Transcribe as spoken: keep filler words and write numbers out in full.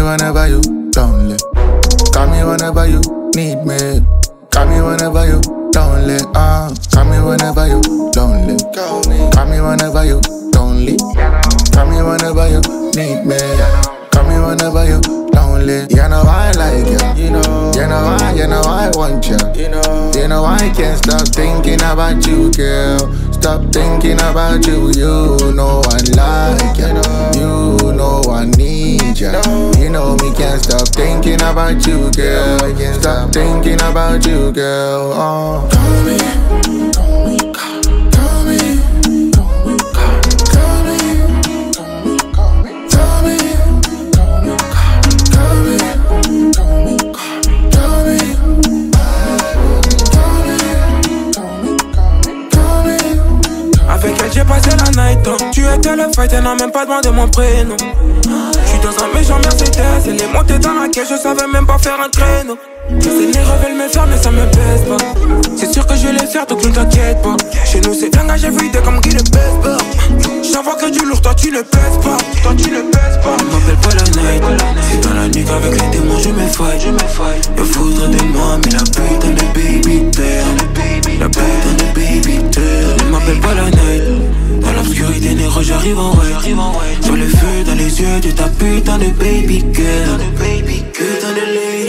me whenever you lonely. Call me whenever you need me. Call me whenever you lonely. Uh, call me whenever you lonely. Call me, call me whenever you lonely. Call me whenever you need me. Call me whenever you lonely. You know I like you. You know, you know I, you know I want you. You know, you know I can't stop thinking about you, girl. Stop thinking about you. You know I like you. You know I need you. You know me can't stop thinking about you, girl. Stop thinking about you, girl. Oh. Call me, call me, call me. Avec elle j'ai passé la night, hein. Tu étais le fight, elle n'a même pas demandé mon prénom. J'suis dans un méchant Mercedes, elle est montée dans la caisse, je savais même pas faire un créneau. Ces négros veulent me faire mais ça me pèse pas. C'est sûr que je vais les faire donc ne t'inquiète pas. Chez nous c'est dingue, j'ai vu des comme qui ne pèse pas. J'envoie que du lourd, toi tu ne pèses pas. Toi tu ne pèses pas. On m'appelle pas la night, c'est dans la nuit qu'avec les démons je me fight. Y'a foutre de moi mais la putain de baby terre. La putain de baby terre. On m'appelle pas la night. Dans l'obscurité négro j'arrive en white. Sur le feu dans les yeux de ta putain de baby girl. Putain de lady.